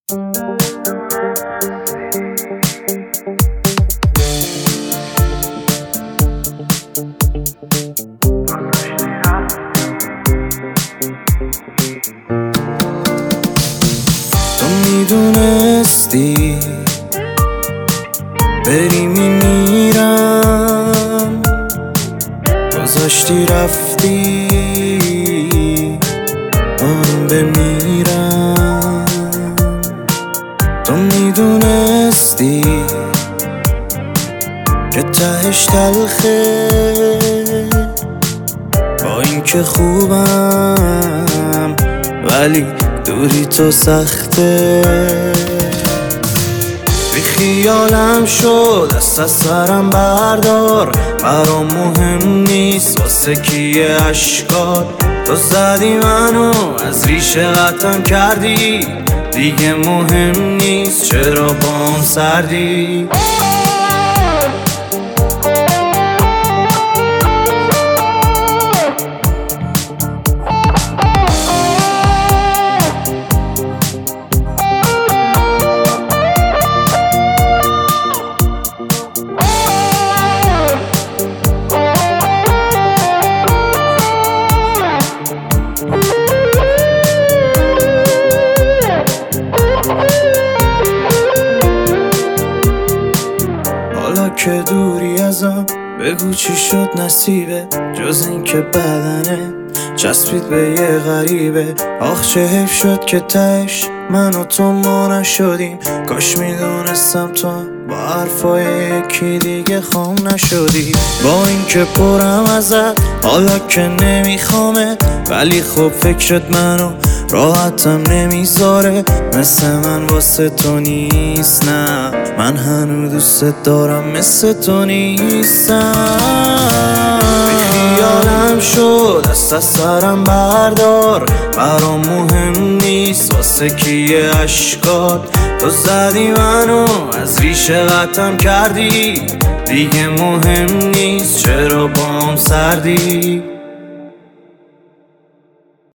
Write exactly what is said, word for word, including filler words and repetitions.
تو میدونستی بری میمیرم، گذاشتی رفتی آن بمیرم. تو میدونستی که تهش تلخه، با این که خوبم ولی دوری تو سخته. بی خیالم شد دست از سرم بردار، برام مهم نیست واسه کیه اشکات. تو زدی منو از ریشه قطعم کردی، دیگه مهم نیست چرا بام سردی. حالا که دوری ازم بگو چی شد نصیبه، جز این که بدنه چسبید به یه غریبه. آخ چه حیف شد که تهش من و تو ما نشدیم، کاش میدونستم تو با حرفای یکی دیگه خام نشدی. با این که پرم ازت حالا که نمیخوامت، ولی خب فکرت منو راحتم نمیذاره. مثل من واسه تو نیست، نه من هنو دوست دارم مثل تو نیستم. بی خیالم شد دست از سرم بردار، برام مهم نیست واسه کیه اشکات. تو زدی منو از ریشه قطعم کردی، دیگه مهم نیست چرا بام سردی.